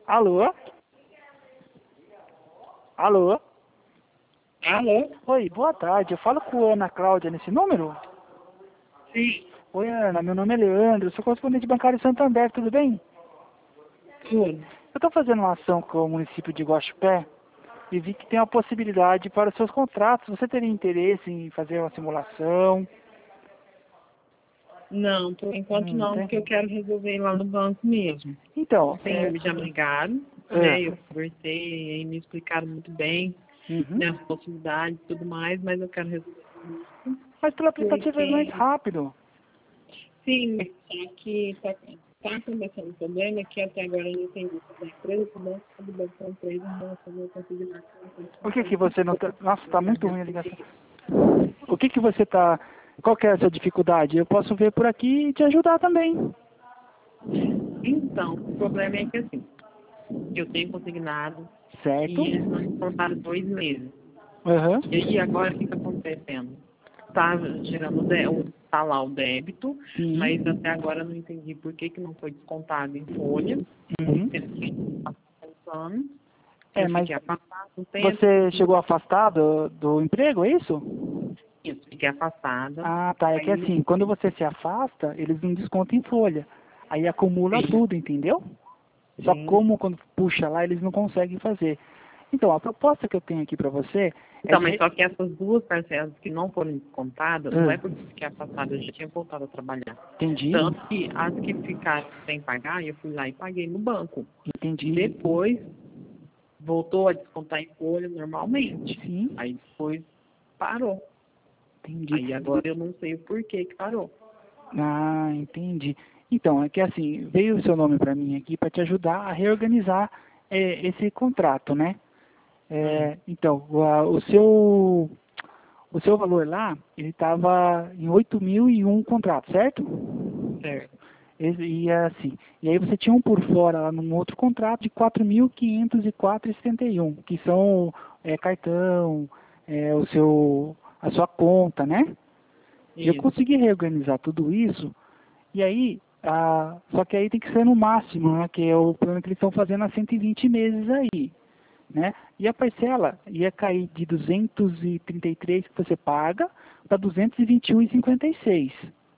Alô? Alô? Alô? Oi, boa tarde. Eu falo com a Ana Cláudia nesse número? Sim, Oi, Ana, meu nome é Leandro, sou correspondente bancário em Santander, tudo bem? tudo. Eu estou fazendo uma ação com o município de Guaxupé e vi que tem uma possibilidade para os seus contratos. Você teria interesse em fazer uma simulação? Não, por enquanto não, Tem. porque eu quero resolver lá no banco mesmo. Então, Sim, já me ligaram, é, né? Eu conversei, aí me explicaram muito bem, uhum. né, as possibilidades e tudo mais, mas eu quero resolver Mas pelo aplicativo é mais porque, rápido. sim, só que tá acontecendo um problema que até agora eu não entendi se da empresa, se do banco da empresa em relação ao consignado. Por que que você não tá... Nossa, está muito ruim a ligação. O que que você tá... Qual que é a sua dificuldade? Eu posso ver por aqui e te ajudar também. Então, o problema é que assim, eu tenho consignado Certo? e eles não me contaram 2 meses. Aham. E aí agora o que está acontecendo? Tá gerando tá lá o débito, Sim. mas até agora eu não entendi por que, que não foi descontado em folha. Uhum. Sendo que tá contando, É, eu mas fiquei afastada um tempo, você chegou afastado do emprego, é isso? isso, fiquei afastada. Ah, tá. É que Aí, assim, quando você se afasta, eles não descontam em folha. Aí acumula sim, tudo, entendeu? Só sim. como quando puxa lá, eles não conseguem fazer. Então, a proposta que eu tenho aqui para você é Então, mas de... só que essas duas parcelas que não foram descontadas, não é Ah, porque eu fiquei afastada, eu já tinha voltado a trabalhar. entendi, Tanto que as que ficaram sem pagar, eu fui lá e paguei no banco. E entendi. depois voltou a descontar em folha normalmente. Sim, Aí depois parou. entendi. Aí agora eu não sei o porquê que parou. Ah, entendi. Então, é que assim, veio o seu nome para mim aqui para te ajudar a reorganizar esse contrato, né? Hum, Então, o seu valor lá, ele estava em 8.001 contrato, certo? certo. E assim, e aí você tinha um por fora lá num outro contrato de 4.504,71, que são cartão, a sua conta, né? Eu Isso. consegui reorganizar tudo isso, e aí, só que aí tem que ser no máximo, né? Que é o plano que eles estão fazendo há 120 meses aí, né? E a parcela ia cair de 233 que você paga para 221,56.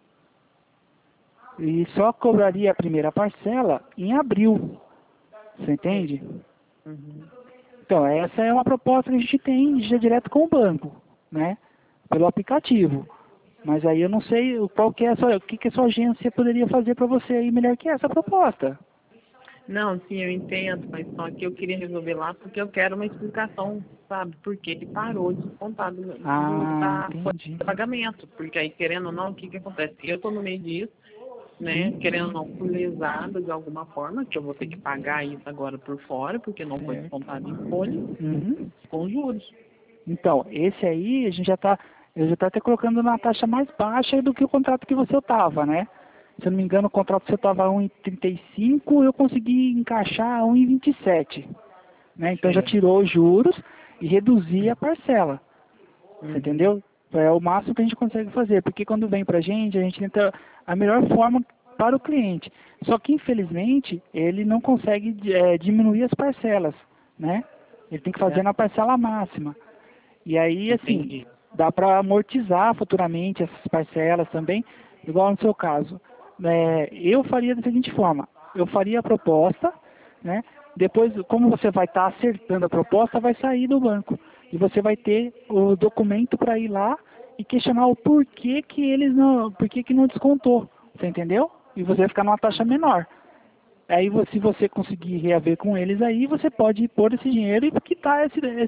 E só cobraria a primeira parcela em abril. Você Sim. entende? Uhum. Então, essa é uma proposta que a gente tem já direto com o banco, né? Pelo aplicativo. Mas aí eu não sei qual que é o que que a sua agência poderia fazer para você aí melhor que essa proposta. Não, sim, eu entendo, mas só que eu queria resolver lá porque eu quero uma explicação, sabe, por que ele parou de descontar Ah, da folha entendi. de pagamento. Porque aí, querendo ou não, o que que acontece? Eu estou no meio disso, né, Sim, querendo ou não, fui lesada de alguma forma, que eu vou ter que sim, pagar isso agora por fora, porque não foi certo. descontado em folha, Uhum. com juros. Então, esse aí a gente eu já tá até colocando na taxa mais baixa do que o contrato que você estava, né? Se eu não me engano, o contrato que você estava a 1,35, eu consegui encaixar a 1,27, né? Então já Certo. tirou os juros e reduzi a parcela, você Uhum. entendeu? É o máximo que a gente consegue fazer, porque quando vem pra gente, a gente tenta a melhor forma para o cliente. Só que, infelizmente, ele não consegue diminuir as parcelas, né? Ele tem que fazer É, na parcela máxima. E aí, assim, entendi. dá para amortizar futuramente essas parcelas também, igual no seu caso. Eu faria da seguinte forma, eu faria a proposta, né? Depois, como você vai estar acertando a proposta, vai sair do banco. E você vai ter o documento para ir lá e questionar o porquê que eles não, porquê que não descontou. Você entendeu? E você vai ficar numa taxa menor. Aí, se você conseguir reaver com eles aí, você pode pôr esse dinheiro e quitar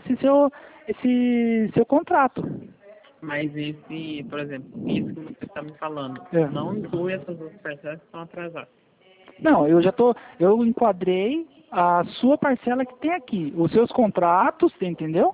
esse seu contrato. Mas esse, por exemplo, isso que você está me falando, É. não inclui essas outras parcelas que estão atrasadas. Não, eu enquadrei a sua parcela que tem aqui, os seus contratos, você entendeu?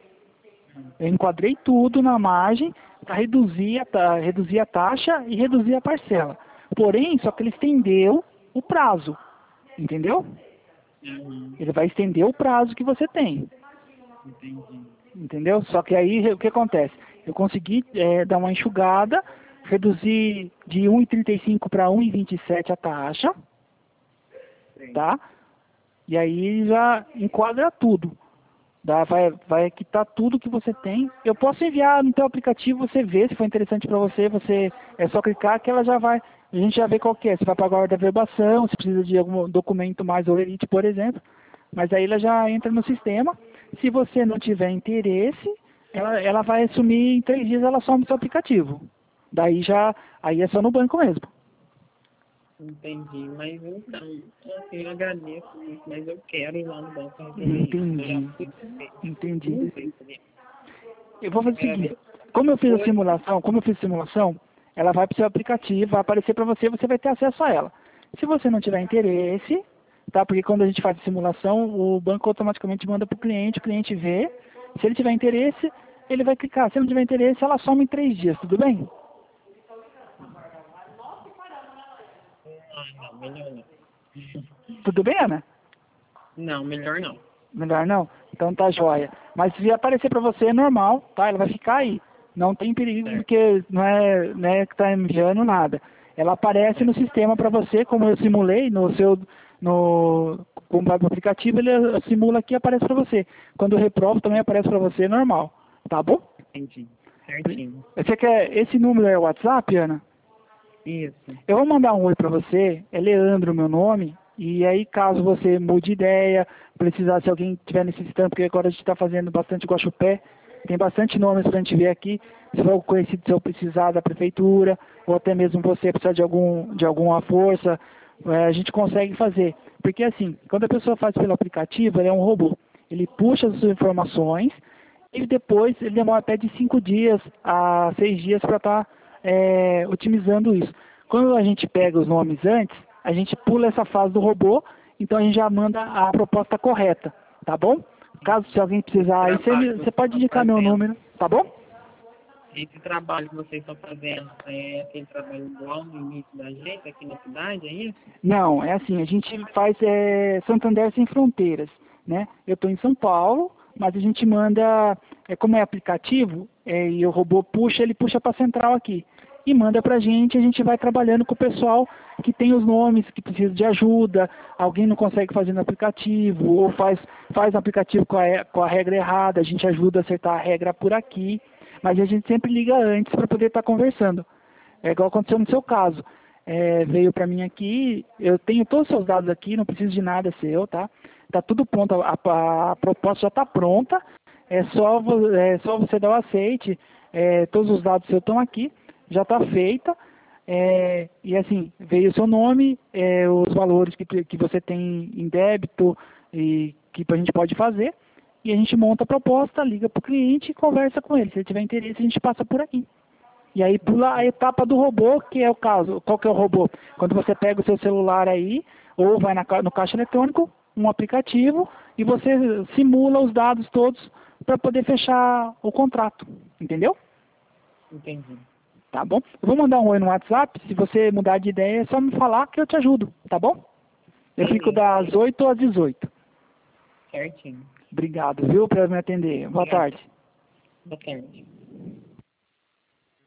Eu enquadrei tudo na margem para reduzir a taxa e reduzir a parcela. Porém, só que ele estendeu o prazo, entendeu? Uhum. Ele vai estender o prazo que você tem. Entendi. Entendeu? Só que aí o que acontece? Eu consegui dar uma enxugada, reduzir de 1,35 para 1,27 a taxa, Sim. tá? E aí já enquadra tudo. Vai quitar tudo que você tem. Eu posso enviar no teu aplicativo, você vê se for interessante para você, é só clicar que ela já vai, a gente já vê qual que é. Se vai para a guarda da verbação, se precisa de algum documento mais Olerite, por exemplo. Mas aí ela já entra no sistema. Se você não tiver interesse, ela vai sumir em 3 dias, ela some do seu aplicativo. Aí é só no banco mesmo. Entendi, mas então, assim, eu agradeço muito, mas eu quero ir lá no banco resolver Entendi. isso. Entendi. Não sei se Eu vou fazer o seguinte, como eu fiz a simulação, ela vai para o seu aplicativo, vai aparecer para você, você vai ter acesso a ela. Se você não tiver interesse, tá? Porque quando a gente faz a simulação, o banco automaticamente manda para o cliente vê. Se ele tiver interesse, ele vai clicar. Se ele não tiver interesse, ela some em 3 dias, tudo bem? não, melhor não. Tudo bem, Ana? Não, melhor não. Melhor não? Então tá joia. Mas se aparecer para você é normal, tá? Ela vai ficar aí. Não tem perigo porque não é que tá enviando nada. Ela aparece no sistema para você, como eu simulei com o aplicativo, ele simula aqui e aparece para você. Quando eu reprovo também aparece para você normal, tá bom? Entendi. Certinho. Você quer esse número é o WhatsApp, Ana? Isso. Eu vou mandar um oi para você, é Leandro meu nome, e aí caso você mude de ideia, precisar, se alguém estiver necessitando, porque agora a gente está fazendo bastante guaxupé, tem bastante nomes para a gente ver aqui, se for conhecido se eu precisar da prefeitura, ou até mesmo você precisar de alguma força, a gente consegue fazer. Porque assim, quando a pessoa faz pelo aplicativo, ele é um robô, ele puxa as suas informações, e depois ele demora até de 5 dias a 6 dias para estar otimizando isso. Quando a gente pega os nomes antes, a gente pula essa fase do robô, então a gente já manda a proposta correta, tá bom? Caso se alguém precisar, aí você pode indicar meu número, tá bom? Esse trabalho que vocês estão fazendo é aquele trabalho igual no início da gente, aqui na cidade, é isso? Não, é assim, a gente faz Santander Sem Fronteiras, né? Eu estou em São Paulo, mas a gente manda, como é aplicativo, e o robô puxa, ele puxa para a central aqui. E manda para a gente vai trabalhando com o pessoal que tem os nomes, que precisa de ajuda, alguém não consegue fazer no aplicativo, ou faz o aplicativo com a regra errada, a gente ajuda a acertar a regra por aqui, mas a gente sempre liga antes para poder estar conversando. É igual aconteceu no seu caso. Veio para mim aqui, eu tenho todos os seus dados aqui, não preciso de nada seu, tá? Tá tudo pronto, a proposta já está pronta, é só você dar o aceite, todos os dados seus estão aqui, já está feita, e assim, veio o seu nome, os valores que você tem em débito e que a gente pode fazer, e a gente monta a proposta, liga para o cliente e conversa com ele. Se ele tiver interesse, a gente passa por aqui. E aí pula a etapa do robô, que é o caso. Qual que é o robô? Quando você pega o seu celular aí, ou vai no caixa eletrônico, um aplicativo, e você simula os dados todos para poder fechar o contrato. Entendeu? Entendi. Tá bom? Eu vou mandar um oi no WhatsApp. Se você mudar de ideia, é só me falar que eu te ajudo. Tá bom? Eu fico das 8 às 18. Certinho. Obrigado, viu, por me atender. Boa tarde. Boa tarde.